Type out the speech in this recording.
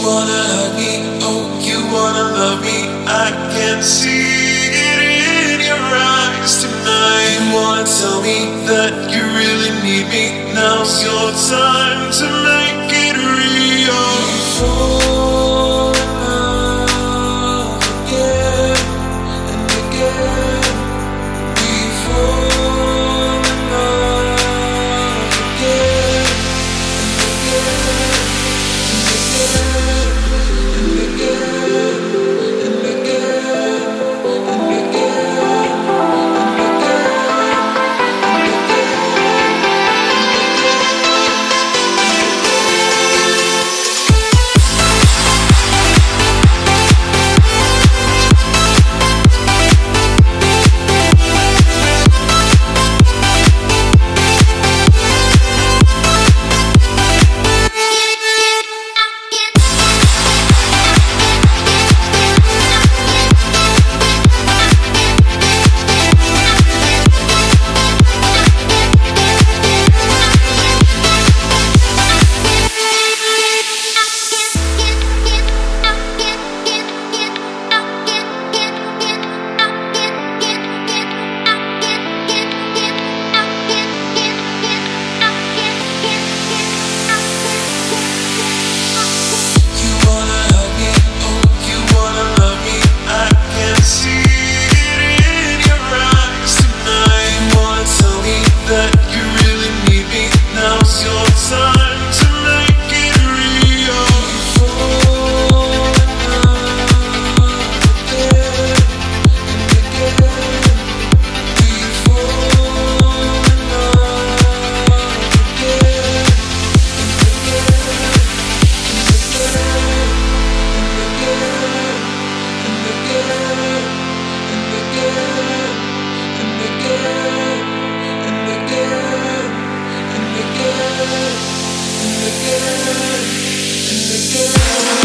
wanna hug me, oh, you wanna love me. I can see it in your eyes tonight. You wanna tell me that you really need me. Now's your time to make it real. Fall in love again and again. We fall in love again and again and again and again and again and again.